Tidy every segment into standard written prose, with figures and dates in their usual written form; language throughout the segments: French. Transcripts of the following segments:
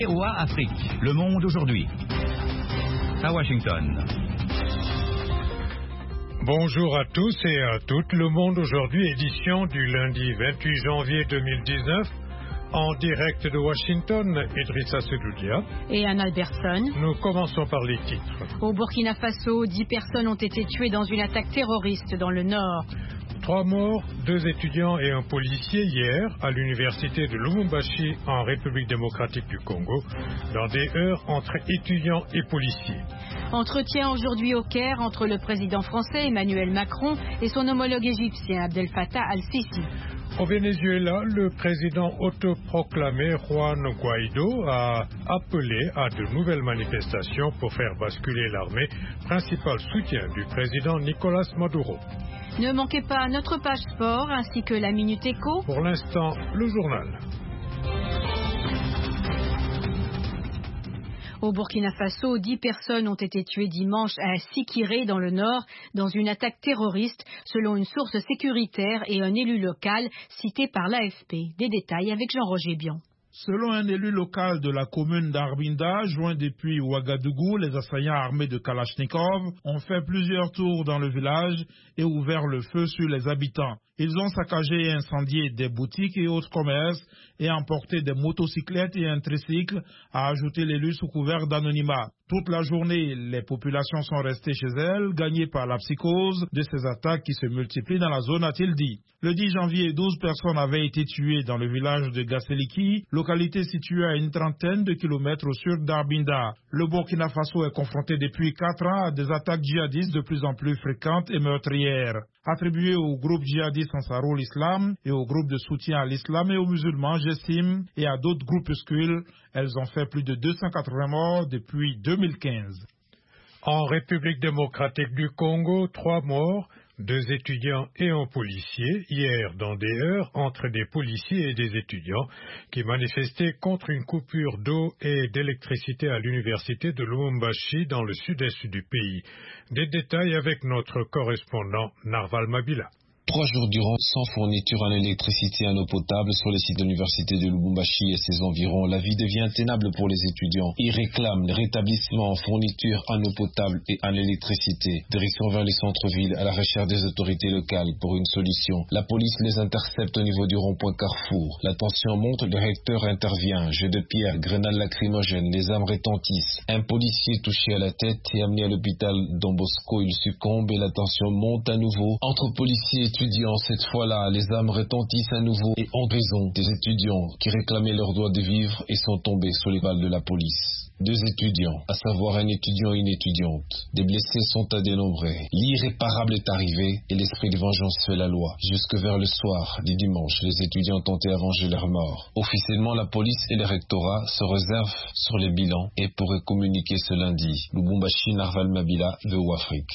VOA Afrique, le monde aujourd'hui. À Washington. Bonjour à tous et à toutes. Le monde aujourd'hui, édition du lundi 28 janvier 2019. En direct de Washington, Idrissa Sedoudia et Anne Albertson. Nous commençons par les titres. Au Burkina Faso, 10 personnes ont été tuées dans une attaque terroriste dans le nord. 3 morts, 2 étudiants et un policier hier à l'université de Lubumbashi en République démocratique du Congo, dans des heurts entre étudiants et policiers. Entretien aujourd'hui au Caire entre le président français Emmanuel Macron et son homologue égyptien Abdel Fattah al-Sisi. Au Venezuela, le président autoproclamé Juan Guaido a appelé à de nouvelles manifestations pour faire basculer l'armée, principal soutien du président Nicolás Maduro. Ne manquez pas notre page sport ainsi que la Minute Éco. Pour l'instant, le journal. Au Burkina Faso, 10 personnes ont été tuées dimanche à Sikiré dans le nord dans une attaque terroriste selon une source sécuritaire et un élu local cité par l'AFP. Des détails avec Jean-Roger Bion. Selon un élu local de la commune d'Arbinda, joint depuis Ouagadougou, les assaillants armés de Kalachnikov ont fait plusieurs tours dans le village et ouvert le feu sur les habitants. Ils ont saccagé et incendié des boutiques et autres commerces et emporté des motocyclettes et un tricycle, a ajouté l'élu sous couvert d'anonymat. Toute la journée, les populations sont restées chez elles, gagnées par la psychose de ces attaques qui se multiplient dans la zone, a-t-il dit. Le 10 janvier, 12 personnes avaient été tuées dans le village de Gasseliki, localité située à une trentaine de kilomètres au sud d'Arbinda. Le Burkina Faso est confronté depuis 4 ans à des attaques djihadistes de plus en plus fréquentes et meurtrières. Attribuées au groupe djihadiste Ansarul Islam et au groupe de soutien à l'islam et aux musulmans Jessim et à d'autres groupuscules, elles ont fait plus de 280 morts depuis 2015. En République démocratique du Congo, 3 morts, 2 étudiants et un policier, hier dans des heurts entre des policiers et des étudiants qui manifestaient contre une coupure d'eau et d'électricité à l'université de Lubumbashi dans le sud-est du pays. Des détails avec notre correspondant Narval Mabila. 3 jours durant, sans fourniture en électricité et en eau potable sur les sites de l'université de Lubumbashi et ses environs, la vie devient intenable pour les étudiants. Ils réclament le rétablissement en fourniture en eau potable et en électricité. Direction vers les centres-villes à la recherche des autorités locales pour une solution. La police les intercepte au niveau du rond-point Carrefour. La tension monte, le recteur intervient. Jeux de pierre, grenades lacrymogènes, les armes retentissent. Un policier touché à la tête et amené à l'hôpital Don Bosco, il succombe et la tension monte à nouveau. Entre policiers et étudiants, cette fois-là, les âmes retentissent à nouveau et en raison des étudiants qui réclamaient leur droit de vivre et sont tombés sous les balles de la police. 2 étudiants, à savoir un étudiant et une étudiante. Des blessés sont à dénombrer. L'irréparable est arrivé et l'esprit de vengeance fait la loi. Jusque vers le soir du dimanche, les étudiants tentaient à venger leur mort. Officiellement, la police et le rectorat se réservent sur les bilans et pourraient communiquer ce lundi. Lubumbashi, Narval Mabila, VOA Afrique.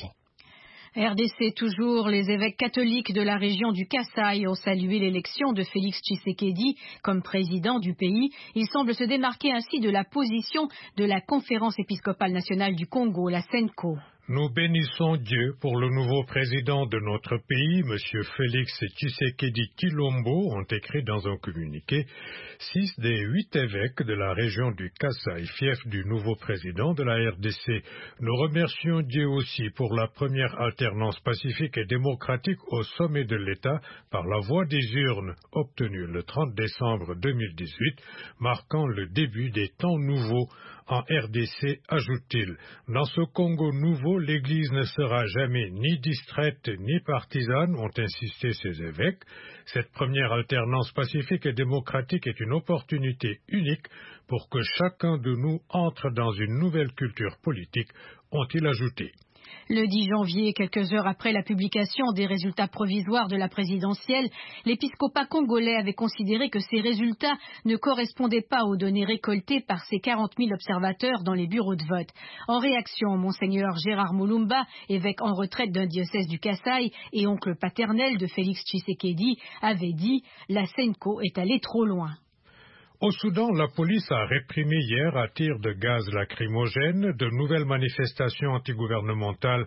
RDC toujours, les évêques catholiques de la région du Kasaï ont salué l'élection de Félix Tshisekedi comme président du pays. Il semble se démarquer ainsi de la position de la Conférence épiscopale nationale du Congo, la CENCO. Nous bénissons Dieu pour le nouveau président de notre pays, M. Félix Tshisekedi Tshilombo, ont écrit dans un communiqué. 6 des 8 évêques de la région du Kasaï, fief du nouveau président de la RDC. Nous remercions Dieu aussi pour la première alternance pacifique et démocratique au sommet de l'État par la voie des urnes, obtenue le 30 décembre 2018, marquant le début des temps nouveaux en RDC, ajoute-t-il. Dans ce Congo nouveau, l'Église ne sera jamais ni distraite ni partisane, ont insisté ces évêques. Cette première alternance pacifique et démocratique est une opportunité unique pour que chacun de nous entre dans une nouvelle culture politique, ont-ils ajouté. Le 10 janvier, quelques heures après la publication des résultats provisoires de la présidentielle, l'épiscopat congolais avait considéré que ces résultats ne correspondaient pas aux données récoltées par ces 40 000 observateurs dans les bureaux de vote. En réaction, Monseigneur Gérard Moulumba, évêque en retraite d'un diocèse du Kasaï et oncle paternel de Félix Tshisekedi, avait dit « La CENCO est allée trop loin ». Au Soudan, la police a réprimé hier à tirs de gaz lacrymogène de nouvelles manifestations antigouvernementales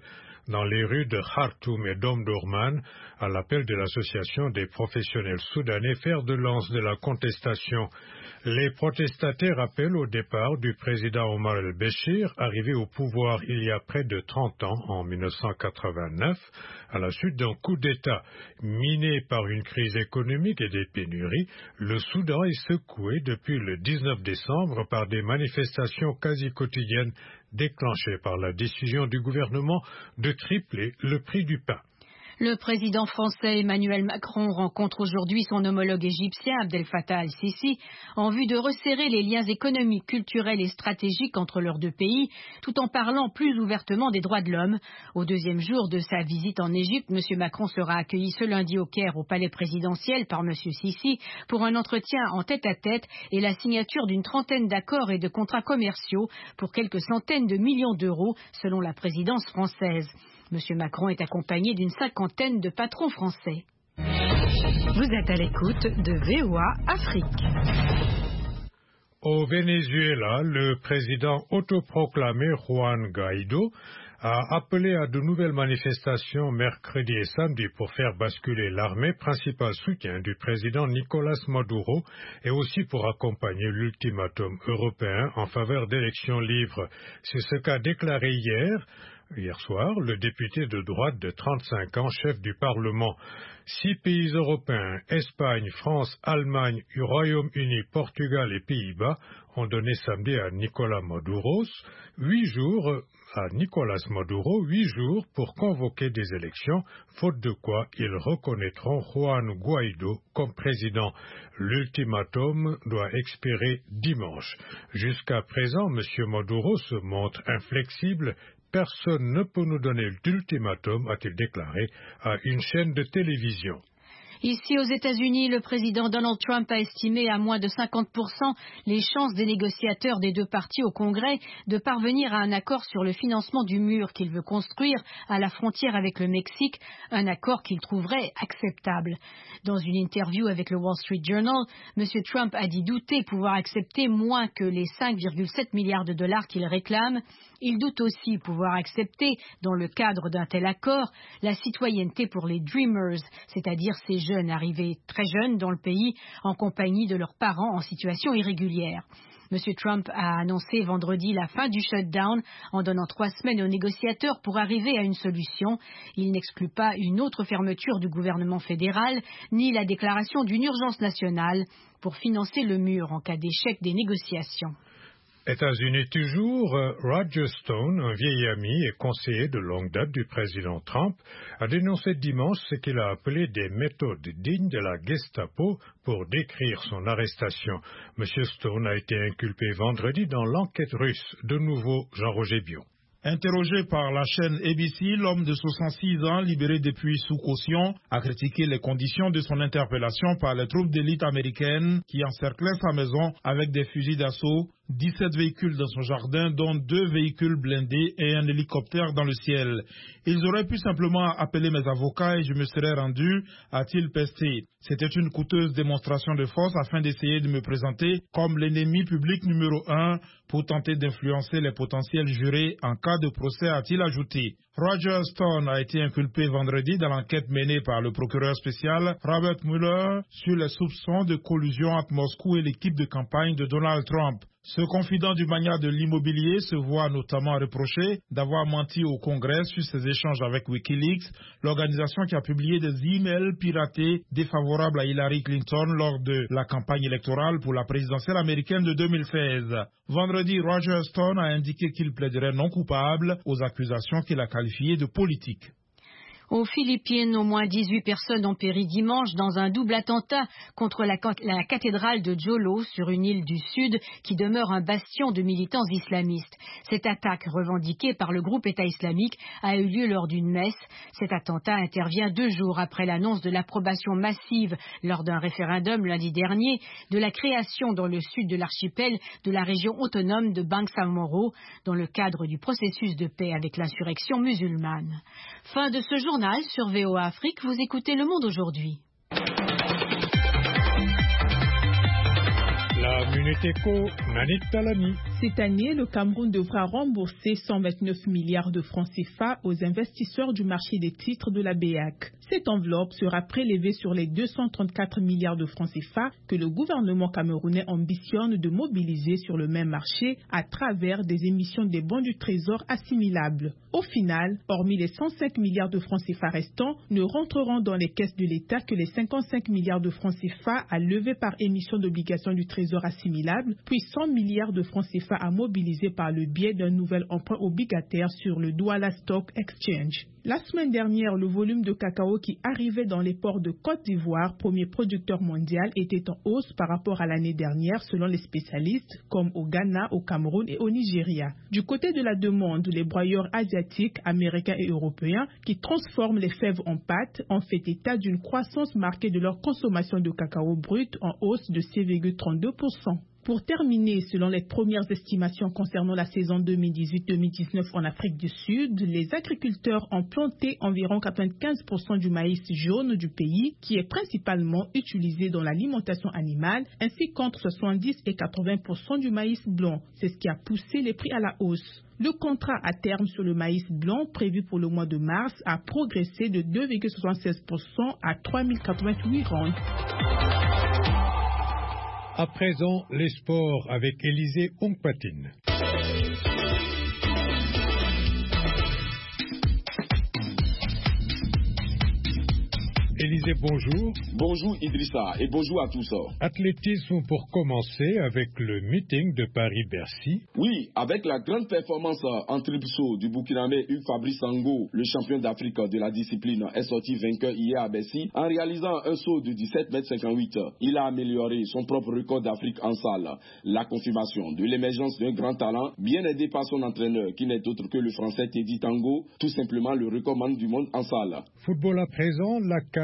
dans les rues de Khartoum et d'Omdurman à l'appel de l'association des professionnels soudanais fer de lance de la contestation. Les protestataires appellent au départ du président Omar el-Béchir, arrivé au pouvoir il y a près de 30 ans, en 1989, à la suite d'un coup d'État. Miné par une crise économique et des pénuries, le Soudan est secoué depuis le 19 décembre par des manifestations quasi quotidiennes déclenchées par la décision du gouvernement de tripler le prix du pain. Le président français Emmanuel Macron rencontre aujourd'hui son homologue égyptien Abdel Fattah al-Sisi en vue de resserrer les liens économiques, culturels et stratégiques entre leurs deux pays, tout en parlant plus ouvertement des droits de l'homme. Au deuxième jour de sa visite en Égypte, M. Macron sera accueilli ce lundi au Caire au palais présidentiel par M. Sisi pour un entretien en tête-à-tête et la signature d'une trentaine d'accords et de contrats commerciaux pour quelques centaines de millions d'euros, selon la présidence française. M. Macron est accompagné d'une cinquantaine de patrons français. Vous êtes à l'écoute de VOA Afrique. Au Venezuela, le président autoproclamé Juan Guaidó a appelé à de nouvelles manifestations mercredi et samedi pour faire basculer l'armée, principal soutien du président Nicolás Maduro, et aussi pour accompagner l'ultimatum européen en faveur d'élections libres. C'est ce qu'a déclaré hier soir, le député de droite de 35 ans, chef du Parlement. 6 pays européens, Espagne, France, Allemagne, Royaume-Uni, Portugal et Pays-Bas, ont donné samedi à Nicolás Maduro 8 jours pour convoquer des élections, faute de quoi ils reconnaîtront Juan Guaidó comme président. L'ultimatum doit expirer dimanche. Jusqu'à présent, M. Maduro se montre inflexible. Personne ne peut nous donner d'ultimatum, a-t-il déclaré à une chaîne de télévision. Ici aux États-Unis, le président Donald Trump a estimé à moins de 50% les chances des négociateurs des deux partis au Congrès de parvenir à un accord sur le financement du mur qu'il veut construire à la frontière avec le Mexique, un accord qu'il trouverait acceptable. Dans une interview avec le Wall Street Journal, M. Trump a dit douter pouvoir accepter moins que les 5,7 milliards de dollars qu'il réclame. Il doute aussi pouvoir accepter, dans le cadre d'un tel accord, la citoyenneté pour les Dreamers, c'est-à-dire ces jeunes arrivés très jeunes dans le pays en compagnie de leurs parents en situation irrégulière. M. Trump a annoncé vendredi la fin du shutdown en donnant 3 semaines aux négociateurs pour arriver à une solution. Il n'exclut pas une autre fermeture du gouvernement fédéral ni la déclaration d'une urgence nationale pour financer le mur en cas d'échec des négociations. États-Unis toujours, Roger Stone, un vieil ami et conseiller de longue date du président Trump, a dénoncé dimanche ce qu'il a appelé des méthodes dignes de la Gestapo pour décrire son arrestation. M. Stone a été inculpé vendredi dans l'enquête russe. De nouveau, Jean-Roger Biot. Interrogé par la chaîne ABC, l'homme de 66 ans, libéré depuis sous caution, a critiqué les conditions de son interpellation par les troupes d'élite américaines qui encerclaient sa maison avec des fusils d'assaut, 17 véhicules dans son jardin, dont 2 véhicules blindés et un hélicoptère dans le ciel. Ils auraient pu simplement appeler mes avocats et je me serais rendu, a-t-il pesté. C'était une coûteuse démonstration de force afin d'essayer de me présenter comme l'ennemi public numéro 1 pour tenter d'influencer les potentiels jurés en cas de procès, a-t-il ajouté. Roger Stone a été inculpé vendredi dans l'enquête menée par le procureur spécial Robert Mueller sur les soupçons de collusion entre Moscou et l'équipe de campagne de Donald Trump. Ce confident du magnat de l'immobilier se voit notamment reproché d'avoir menti au Congrès sur ses échanges avec Wikileaks, l'organisation qui a publié des emails piratés défavorables à Hillary Clinton lors de la campagne électorale pour la présidentielle américaine de 2016. Vendredi, Roger Stone a indiqué qu'il plaiderait non coupable aux accusations qu'il a qualifiées de politiques. Aux Philippines, au moins 18 personnes ont péri dimanche dans un double attentat contre la cathédrale de Jolo sur une île du Sud qui demeure un bastion de militants islamistes. Cette attaque, revendiquée par le groupe État islamique, a eu lieu lors d'une messe. Cet attentat intervient 2 jours après l'annonce de l'approbation massive lors d'un référendum lundi dernier de la création dans le sud de l'archipel de la région autonome de Bangsamoro dans le cadre du processus de paix avec l'insurrection musulmane. Fin de ce journal sur VOA Afrique, vous écoutez Le Monde aujourd'hui. La Minute Éco, Nanit Talani. Cette année, le Cameroun devra rembourser 129 milliards de francs CFA aux investisseurs du marché des titres de la BEAC. Cette enveloppe sera prélevée sur les 234 milliards de francs CFA que le gouvernement camerounais ambitionne de mobiliser sur le même marché à travers des émissions des bons du trésor assimilables. Au final, hormis les 105 milliards de francs CFA restants, ne rentreront dans les caisses de l'État que les 55 milliards de francs CFA à lever par émission d'obligations du trésor assimilable, puis 100 milliards de francs CFA à mobiliser par le biais d'un nouvel emprunt obligataire sur le Douala Stock Exchange. La semaine dernière, le volume de cacao qui arrivait dans les ports de Côte d'Ivoire, premier producteur mondial, était en hausse par rapport à l'année dernière selon les spécialistes, comme au Ghana, au Cameroun et au Nigeria. Du côté de la demande, les broyeurs asiatiques, américains et européens qui transforment les fèves en pâte ont fait état d'une croissance marquée de leur consommation de cacao brut en hausse de 6,32%. Pour terminer, selon les premières estimations concernant la saison 2018-2019 en Afrique du Sud, les agriculteurs ont planté environ 95% du maïs jaune du pays, qui est principalement utilisé dans l'alimentation animale, ainsi qu'entre 70 et 80% du maïs blanc. C'est ce qui a poussé les prix à la hausse. Le contrat à terme sur le maïs blanc prévu pour le mois de mars a progressé de 2,76% à 3088 rands. À présent, les sports avec Élisée Ongpatine. Élisée, bonjour. Bonjour Idrissa et bonjour à tous. Athlétisme pour commencer avec le meeting de Paris-Bercy. Oui, avec la grande performance en triple saut du Burkinabé Hugues Fabrice Sango, le champion d'Afrique de la discipline, est sorti vainqueur hier à Bercy en réalisant un saut de 17,58 m. Il a amélioré son propre record d'Afrique en salle. La confirmation de l'émergence d'un grand talent, bien aidé par son entraîneur qui n'est autre que le français Teddy Tango, tout simplement le recordman du monde en salle. Football à présent, la CAN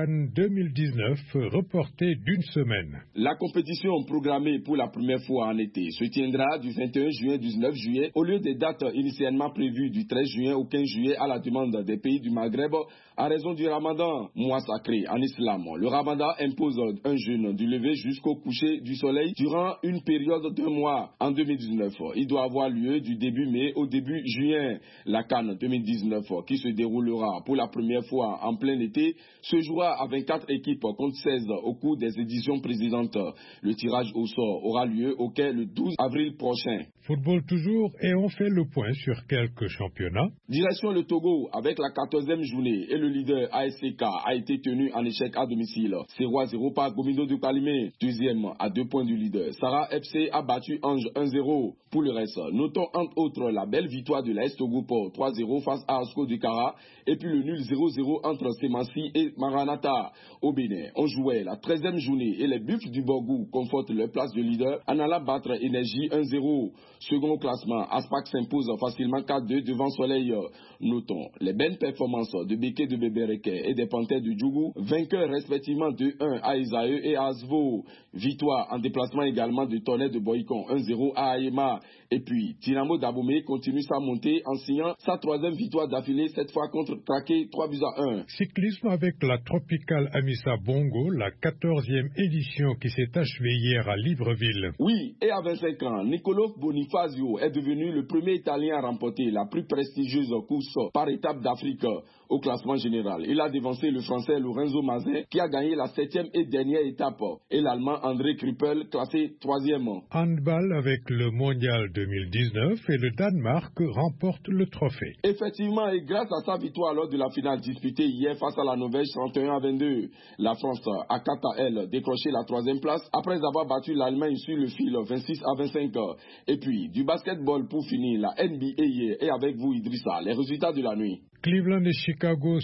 2019 reportée d'une semaine. La compétition programmée pour la première fois en été se tiendra du 21 juin au 19 juillet au lieu des dates initialement prévues du 13 juin au 15 juillet à la demande des pays du Maghreb à raison du Ramadan, mois sacré en islam. Le Ramadan impose un jeûne du lever jusqu'au coucher du soleil durant une période d'1 mois. En 2019, il doit avoir lieu du début mai au début juin. La CAN 2019 qui se déroulera pour la première fois en plein été se jouera à 24 équipes contre 16 au cours des éditions précédentes. Le tirage au sort aura lieu au Caire le 12 avril prochain. Football toujours et on fait le point sur quelques championnats. Direction le Togo avec la 14e journée et le leader ASCK a été tenu en échec à domicile. 0-0 par Gomindo de Kalimé, deuxième à 2 points du leader. Sarah FC a battu Ange 1-0. Pour le reste, notons entre autres la belle victoire de l'AS Togo pour 3-0 face à Asco du Kara et puis le nul 0-0 entre Semassi et Maranatha. Au Bénin, on jouait la 13e journée et les Buffles du Borgou confortent leur place de leader en allant battre Énergie 1-0. Second au classement, Aspac s'impose facilement 4-2 devant Soleil. Notons les belles performances de Béké de Bébereke et des Panthères de Djougou, vainqueurs respectivement 2-1 à Isaïe et à Asvo. Victoire en déplacement également de Tonnet de Boycon 1-0 à Aïma. Et puis, Dynamo d'Abomey continue sa montée en signant sa 3e victoire d'affilée, cette fois contre Traqué 3-1. Cyclisme avec la Tropicale Amissa Bongo, la 14e édition qui s'est achevée hier à Libreville. Oui, et à 25 ans, Nicolo Bonifazio est devenu le premier Italien à remporter la plus prestigieuse course par étape d'Afrique au classement général. Il a devancé le Français Lorenzo Mazin qui a gagné la 7e et dernière étape et l'Allemand André Kruppel classé 3e. Handball avec le Mondial 2019 et le Danemark remporte le trophée. Effectivement, et grâce à sa victoire lors de la finale disputée hier face à la Norvège 31-22, la France a quant à elle décroché la 3e place après avoir battu l'Allemagne sur le fil 26-25. Et puis, du basketball pour finir, la NBA hier et avec vous Idrissa, les résultats de la nuit. Cleveland et Chicago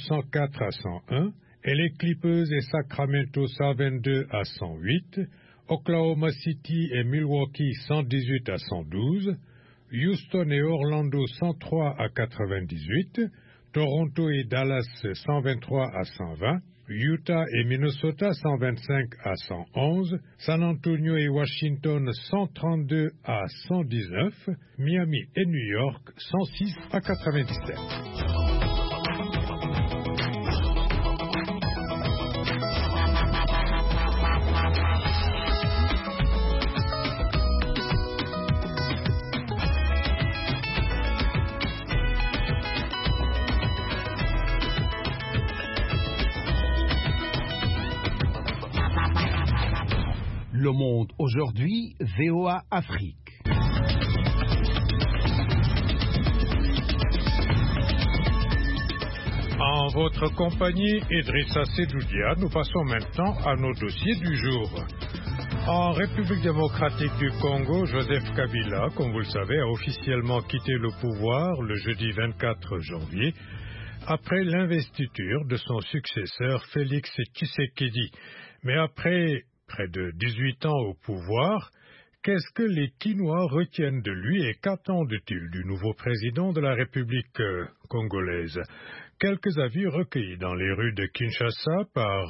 104-101 et les Clippers et Sacramento 122-108, Oklahoma City et Milwaukee 118-112, Houston et Orlando 103-98, Toronto et Dallas 123-120, Utah et Minnesota 125-111, San Antonio et Washington 132-119, Miami et New York 106-97. Le Monde aujourd'hui, VOA Afrique. En votre compagnie, Idrissa Sedoudia, nous passons maintenant à nos dossiers du jour. En République démocratique du Congo, Joseph Kabila, comme vous le savez, a officiellement quitté le pouvoir le jeudi 24 janvier après l'investiture de son successeur Félix Tshisekedi. Mais après près de 18 ans au pouvoir, qu'est-ce que les Kinois retiennent de lui et qu'attendent-ils du nouveau président de la République congolaise? Quelques avis recueillis dans les rues de Kinshasa par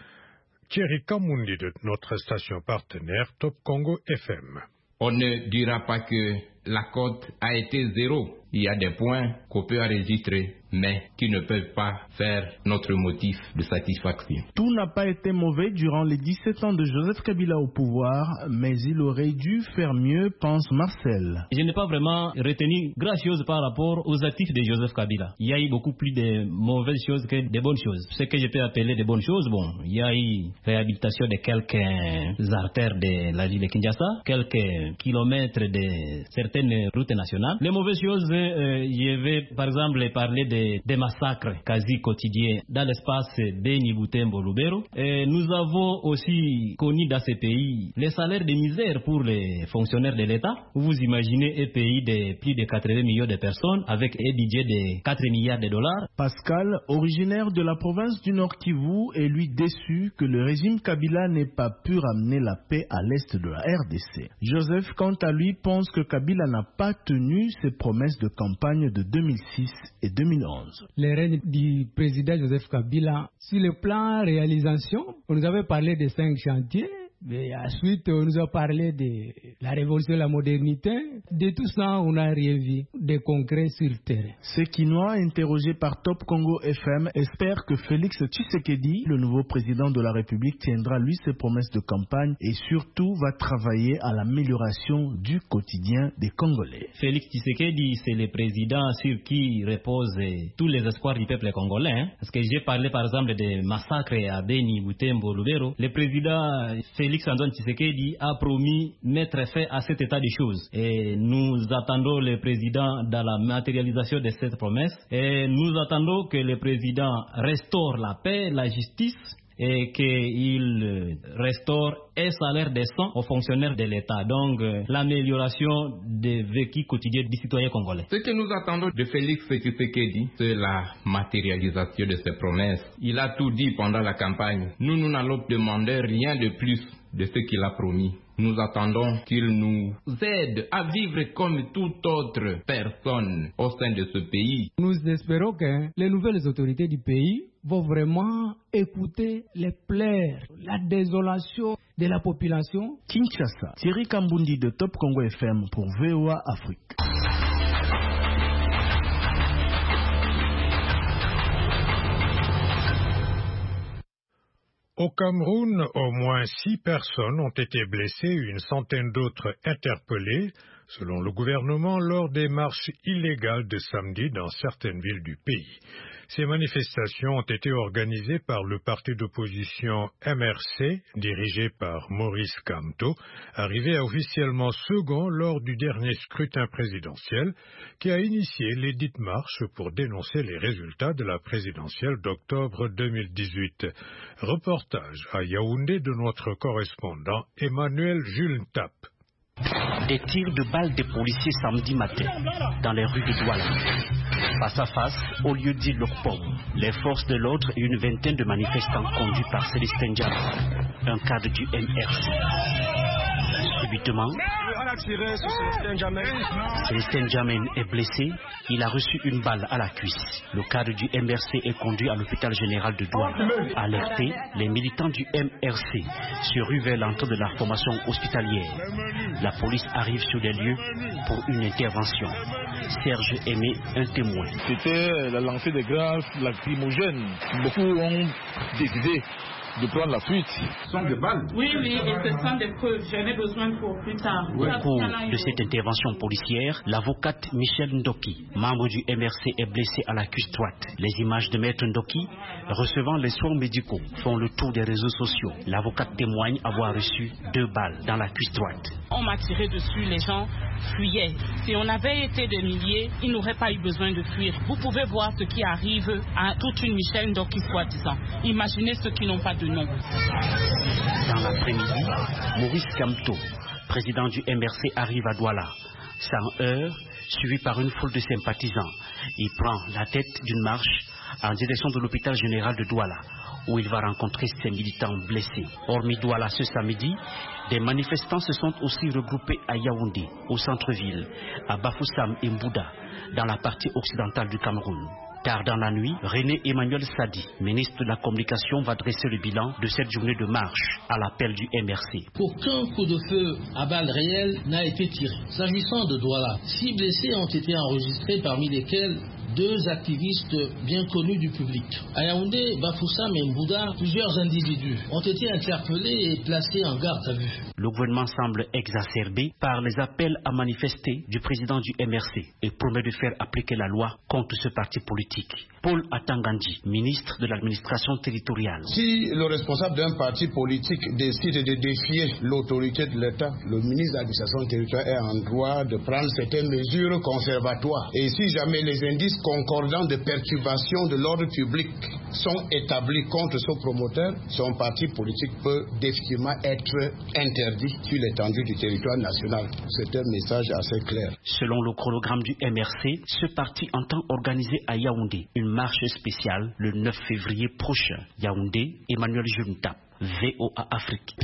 Thierry Kamundi de notre station partenaire Top Congo FM. On ne dira pas que la cote a été zéro. Il y a des points qu'on peut enregistrer, mais qui ne peuvent pas faire notre motif de satisfaction. Tout n'a pas été mauvais durant les 17 ans de Joseph Kabila au pouvoir, mais il aurait dû faire mieux, pense Marcel. Je n'ai pas vraiment retenu grand-chose par rapport aux actifs de Joseph Kabila. Il y a eu beaucoup plus de mauvaises choses que de bonnes choses. Ce que je peux appeler de bonnes choses, il y a eu réhabilitation de quelques artères de la ville de Kinshasa, quelques kilomètres de certaines routes nationales. Les mauvaises choses, je vais par exemple parler des massacres quasi quotidiens dans l'espace Beni-Butembo-Lubero. Nous avons aussi connu dans ces pays les salaires de misère pour les fonctionnaires de l'État. Vous imaginez un pays de plus de 80 millions de personnes avec un budget de 4 milliards de dollars. Pascal, originaire de la province du Nord Kivu, est lui déçu que le régime Kabila n'ait pas pu ramener la paix à l'est de la RDC. Joseph, quant à lui, pense que Kabila n'a pas tenu ses promesses de campagne de 2006 et 2011. Le règne du président Joseph Kabila, sur le plan réalisation, on nous avait parlé de 5 chantiers. Mais ensuite, on nous a parlé de la révolution de la modernité. De tout ça, on n'a rien vu de concret sur le terrain. Ces Kinois, interrogés par Top Congo FM, espèrent que Félix Tshisekedi, le nouveau président de la République, tiendra lui ses promesses de campagne et surtout va travailler à l'amélioration du quotidien des Congolais. Félix Tshisekedi, c'est le président sur qui reposent tous les espoirs du peuple congolais. Parce que j'ai parlé par exemple des massacres à Beni, Butembo, Lubero. Le président Félix Antoine Tshisekedi a promis mettre fin à cet état de choses. Et nous attendons le président dans la matérialisation de cette promesse. Et nous attendons que le président restaure la paix, la justice et qu'il restaure un salaire décent aux fonctionnaires de l'État. Donc, l'amélioration des vécus quotidiens des citoyens congolais. Ce que nous attendons de Félix Tshisekedi, c'est la matérialisation de ses promesses. Il a tout dit pendant la campagne. Nous n'allons demander rien de plus de ce qu'il a promis. Nous attendons qu'il nous aide à vivre comme toute autre personne au sein de ce pays. Nous espérons que les nouvelles autorités du pays vont vraiment écouter les plaies, la désolation de la population. Kinshasa, Thierry Kambundi de Top Congo FM pour VOA Afrique. Au Cameroun, au moins 6 personnes ont été blessées et une centaine d'autres interpellées, selon le gouvernement, lors des marches illégales de samedi dans certaines villes du pays. Ces manifestations ont été organisées par le parti d'opposition MRC, dirigé par Maurice Kamto, arrivé officiellement second lors du dernier scrutin présidentiel, qui a initié les dites marches pour dénoncer les résultats de la présidentielle d'octobre 2018. Reportage à Yaoundé de notre correspondant Emmanuel Jules Tap. Des tirs de balles des policiers samedi matin dans les rues de Douala. Face à face, au lieu d'île Pomme, les forces de l'ordre et une vingtaine de manifestants conduits par Célestin Djamène, un cadre du MRC. Subitement, Célestin Djamène est blessé. Il a reçu une balle à la cuisse. Le cadre du MRC est conduit à l'hôpital général de Douala. Alertés, les militants du MRC se ruent vers l'entrée de la formation hospitalière. La police arrive sur les lieux pour une intervention. Serge Aimé, un témoin. C'était la lancée de gaz lacrymogènes. Beaucoup ont décidé de prendre la fuite. Ce sont des balles. Oui, et ce sont des preuves. J'en ai besoin pour plus tard. Au cours de cette intervention policière, l'avocate Michel Ndoki, membre du MRC, est blessée à la cuisse droite. Les images de Maître Ndoki recevant les soins médicaux font le tour des réseaux sociaux. L'avocate témoigne avoir reçu 2 balles dans la cuisse droite. On m'a tiré dessus, les gens fuyaient. Si on avait été des milliers, ils n'auraient pas eu besoin de fuir. Vous pouvez voir ce qui arrive à toute une Michel Ndoki soi-disant. Imaginez ceux qui n'ont pas de nom. Dans l'après-midi, Maurice Kamto, président du MRC, arrive à Douala. Sans heure, suivi par une foule de sympathisants, il prend la tête d'une marche en direction de l'hôpital général de Douala, où il va rencontrer ses militants blessés. Hormis Douala ce samedi, des manifestants se sont aussi regroupés à Yaoundé, au centre-ville, à Bafoussam et Mbouda, dans la partie occidentale du Cameroun. Tard dans la nuit, René Emmanuel Sadi, ministre de la Communication, va dresser le bilan de cette journée de marche à l'appel du MRC. Aucun coup de feu à balles réelles n'a été tiré. S'agissant de Douala, 6 blessés ont été enregistrés, parmi lesquels 2 activistes bien connus du public. À Yaoundé, Bafoussam et Mbouda, plusieurs individus ont été interpellés et placés en garde à vue. Le gouvernement semble exacerbé par les appels à manifester du président du MRC et promet de faire appliquer la loi contre ce parti politique. Paul Atangandi, ministre de l'administration territoriale. Si le responsable d'un parti politique décide de défier l'autorité de l'État, le ministre de l'administration territoriale est en droit de prendre certaines mesures conservatoires. Et si jamais les indices concordants de perturbation de l'ordre public sont établis contre ce promoteur, son parti politique peut définitivement être interdit sur l'étendue du territoire national. C'est un message assez clair. Selon le chronogramme du MRC, ce parti entend organiser à Yaoundé une marche spéciale le 9 février prochain. Yaoundé, Emmanuel Junta, VOA Afrique.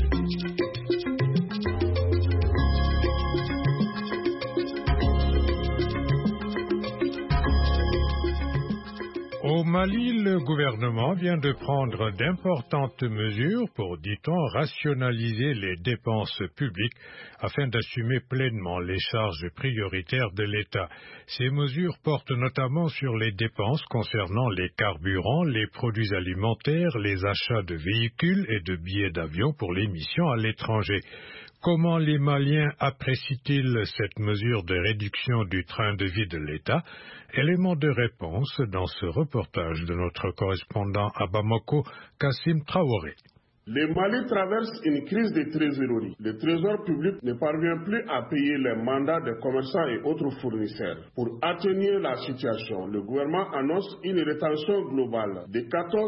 Au Mali, le gouvernement vient de prendre d'importantes mesures pour, dit-on, rationaliser les dépenses publiques afin d'assumer pleinement les charges prioritaires de l'État. Ces mesures portent notamment sur les dépenses concernant les carburants, les produits alimentaires, les achats de véhicules et de billets d'avion pour les missions à l'étranger. Comment les Maliens apprécient-ils cette mesure de réduction du train de vie de l'État? Élément de réponse dans ce reportage de notre correspondant à Bamako, Kassim Traoré. Le Mali traverse une crise de trésorerie. Le trésor public ne parvient plus à payer les mandats des commerçants et autres fournisseurs. Pour atténuer la situation, le gouvernement annonce une rétention globale de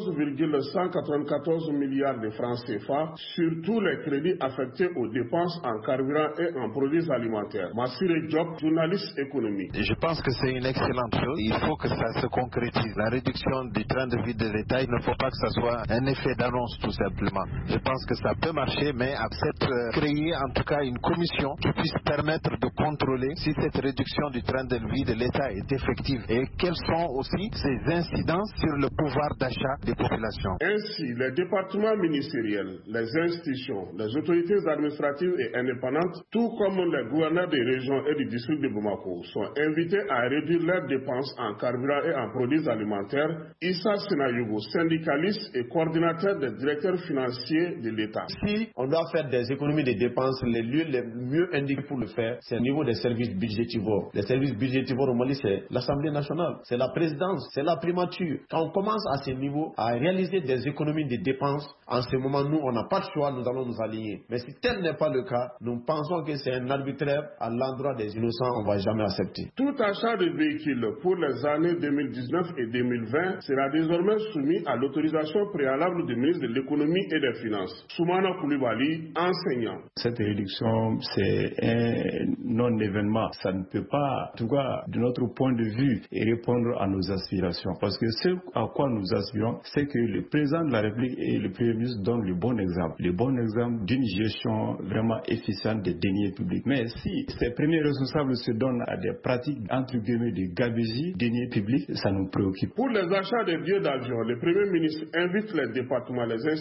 14,194 milliards de francs CFA sur tous les crédits affectés aux dépenses en carburant et en produits alimentaires. Massiré Diop, journaliste économique. Je pense que c'est une excellente chose. Il faut que ça se concrétise. La réduction du train de vie de l'État, il ne faut pas que ça soit un effet d'annonce tout simplement. Je pense que ça peut marcher, mais à créer en tout cas une commission qui puisse permettre de contrôler si cette réduction du train de vie de l'État est effective et quelles sont aussi ses incidences sur le pouvoir d'achat des populations. Ainsi, les départements ministériels, les institutions, les autorités administratives et indépendantes, tout comme les gouverneurs des régions et du district de Bamako, sont invités à réduire leurs dépenses en carburant et en produits alimentaires. Issa Senayugo, syndicaliste et coordinateur des directeurs financiers de l'État. Si on doit faire des économies de dépenses, les lieux les mieux indiqués pour le faire, c'est au niveau des services budgétivores. Les services budgétivores au Mali, c'est l'Assemblée nationale, c'est la présidence, c'est la primature. Quand on commence à ce niveau à réaliser des économies de dépenses, en ce moment, nous, on n'a pas de choix, nous allons nous aligner. Mais si tel n'est pas le cas, nous pensons que c'est un arbitraire à l'endroit des innocents, on ne va jamais accepter. Tout achat de véhicules pour les années 2019 et 2020 sera désormais soumis à l'autorisation préalable du ministre de l'économie et des finances. Soumana Koulibaly, enseignant. Cette réduction, c'est un non-événement. Ça ne peut pas, en tout cas, de notre point de vue, répondre à nos aspirations. Parce que ce à quoi nous aspirons, c'est que le président de la République et le Premier ministre donnent le bon exemple. Le bon exemple d'une gestion vraiment efficiente des deniers publics. Mais si ces premiers responsables se donnent à des pratiques, entre guillemets, de gabegie, deniers publics, ça nous préoccupe. Pour les achats des billets d'avion, le Premier ministre invite les départements, les institutions et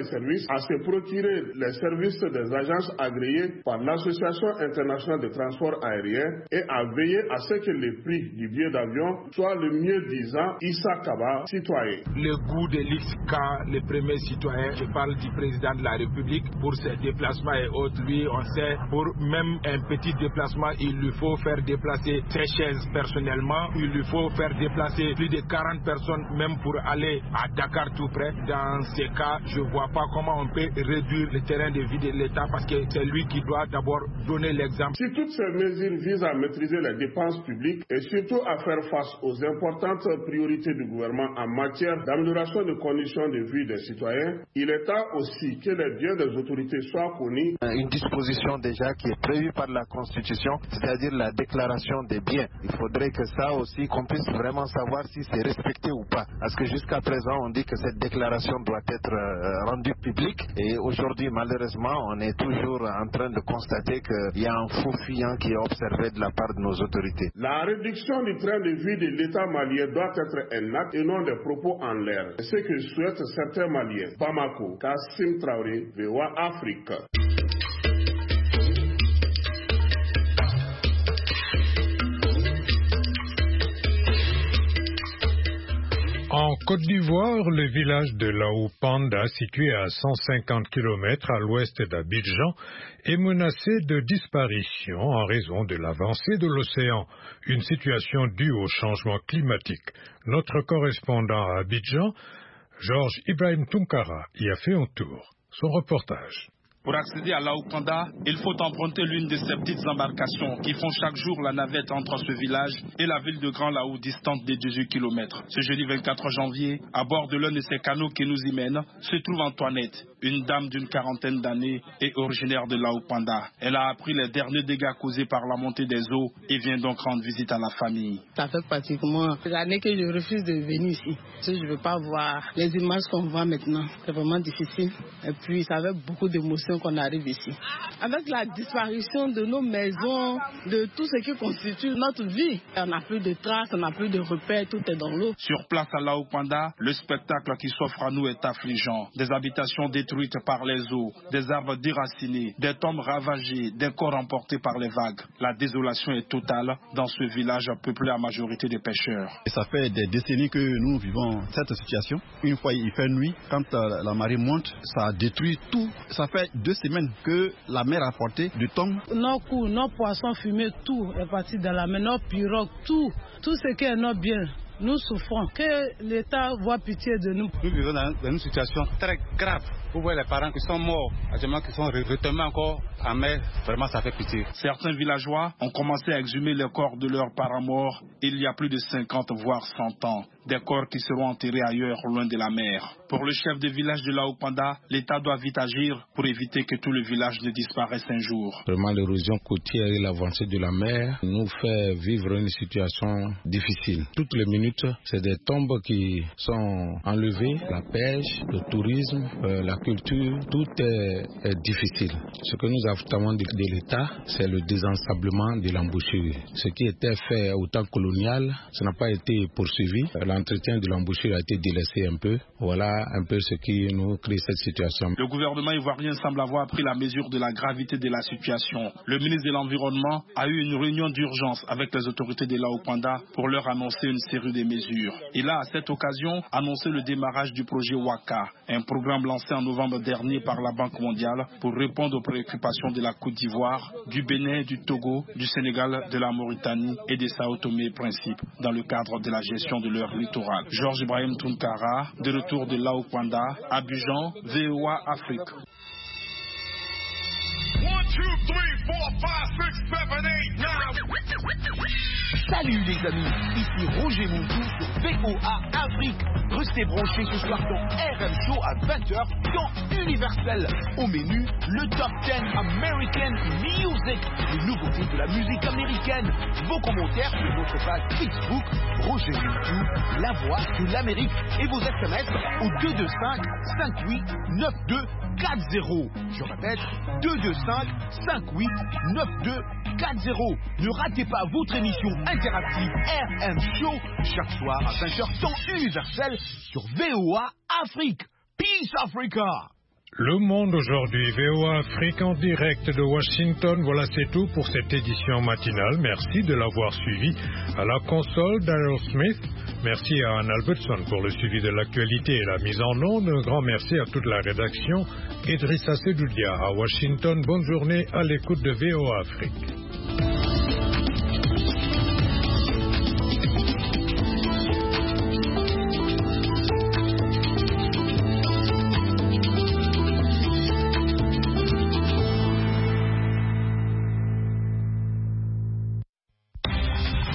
services à se procurer les services des agences agréées par l'Association internationale de transport aérien et à veiller à ce que le prix du billet d'avion soit le mieux disant Issa Kaba, citoyen. Le goût de l'XK, le premier citoyen, je parle du président de la République, pour ses déplacements et autres, lui, on sait, pour même un petit déplacement, il lui faut faire déplacer ses chaises personnellement, il lui faut faire déplacer plus de 40 personnes, même pour aller à Dakar tout près. Dans ces cas, je ne vois pas comment on peut réduire le terrain de vie de l'État parce que c'est lui qui doit d'abord donner l'exemple. Si toutes ces mesures visent à maîtriser les dépenses publiques et surtout à faire face aux importantes priorités du gouvernement en matière d'amélioration des conditions de vie des citoyens, il est temps aussi que les biens des autorités soient connus. Une disposition déjà qui est prévue par la Constitution, c'est-à-dire la déclaration des biens. Il faudrait que ça aussi, qu'on puisse vraiment savoir si c'est respecté ou pas. Parce que jusqu'à présent, on dit que cette déclaration doit être rendue publique. Et aujourd'hui, malheureusement, on est toujours en train de constater qu'il y a un faux fuyant qui est observé de la part de nos autorités. La réduction du train de vie de l'État malien doit être un acte et non des propos en l'air. C'est ce que souhaitent certains Maliens. Bamako, Kassim Traoré, VOA Afrique. En Côte d'Ivoire, le village de Laopanda, situé à 150 km à l'ouest d'Abidjan, est menacé de disparition en raison de l'avancée de l'océan, une situation due au changement climatique. Notre correspondant à Abidjan, Georges Ibrahim Tunkara, y a fait un tour. Son reportage. Pour accéder à Laopanda, il faut emprunter l'une de ces petites embarcations qui font chaque jour la navette entre ce village et la ville de Grand Laou, distante de 18 km. Ce jeudi 24 janvier, à bord de l'un de ces canaux qui nous y mène, se trouve Antoinette, une dame d'une quarantaine d'années et originaire de Laopanda. Elle a appris les derniers dégâts causés par la montée des eaux et vient donc rendre visite à la famille. Ça fait pratiquement des années que je refuse de venir ici. Je ne veux pas voir les images qu'on voit maintenant. C'est vraiment difficile. Et puis, ça fait beaucoup d'émotions qu'on arrive ici. Avec la disparition de nos maisons, de tout ce qui constitue notre vie, on n'a plus de traces, on n'a plus de repères, tout est dans l'eau. Sur place à Laopanda, le spectacle qui s'offre à nous est affligeant. Des habitations détruites par les eaux, des arbres déracinés, des tombes ravagées, des corps emportés par les vagues. La désolation est totale dans ce village peuplé à majorité de pêcheurs. Et ça fait des décennies que nous vivons cette situation. Une fois il fait nuit, quand la marée monte, ça détruit tout. Ça fait 2 semaines que la mer a porté du thon. Nos cours, nos poissons fumés, tout est parti dans la mer, nos pirogues, tout ce qui est notre bien. Nous souffrons. Que l'État voit pitié de nous. Nous vivons dans une situation très grave. Vous voyez les parents qui sont morts, les gens qui sont retombés encore en mer. Vraiment, ça fait pitié. Certains villageois ont commencé à exhumer les corps de leurs parents morts il y a plus de 50 voire 100 ans. Des corps qui seront enterrés ailleurs, loin de la mer. Pour le chef de village de Laopanda, l'État doit vite agir pour éviter que tout le village ne disparaisse un jour. Vraiment, l'érosion côtière et l'avancée de la mer nous fait vivre une situation difficile. Toutes les minutes, c'est des tombes qui sont enlevées, la pêche, le tourisme, la culture, tout est difficile. Ce que nous attendons de l'État, c'est le désensablement de l'embouchure. Ce qui était fait au temps colonial, ça n'a pas été poursuivi. L'entretien de l'embouchure a été délaissé un peu. Voilà un peu ce qui nous crée cette situation. Le gouvernement ivoirien semble avoir pris la mesure de la gravité de la situation. Le ministre de l'Environnement a eu une réunion d'urgence avec les autorités de Laopanda pour leur annoncer une série de mesures. Il a à cette occasion annoncé le démarrage du projet Waka, un programme lancé en novembre dernier par la Banque mondiale pour répondre aux préoccupations de la Côte d'Ivoire, du Bénin, du Togo, du Sénégal, de la Mauritanie et de Sao Tomé et Principe dans le cadre de la gestion de leur littoral. Georges Ibrahim Tunkara, de retour de Laopanda, Abidjan, VOA Afrique. 1, 2, 3, 4, 5, 6, 7, 8, 9. Salut les amis, ici Roger Moutou sur VOA Afrique. Restez branchés ce soir dans RM Show à 20h dans Universel. Au menu, le Top 10 American Music, les nouveautés de la musique américaine. Vos commentaires sur notre page Facebook, Roger Moutou, la voix de l'Amérique. Et vos SMS au 225 58 92 40. Je répète, 225 58 92 40. Ne ratez pas votre émission interactive RM Show chaque soir à 20h temps universel sur VOA Afrique. Peace Africa! Le Monde aujourd'hui, VOA Afrique en direct de Washington. Voilà, c'est tout pour cette édition matinale. Merci de l'avoir suivi. À la console, Daryl Smith. Merci à Anne Albertson pour le suivi de l'actualité et la mise en onde. Un grand merci à toute la rédaction. Idrissa Sedoudia à Washington. Bonne journée à l'écoute de VOA Afrique.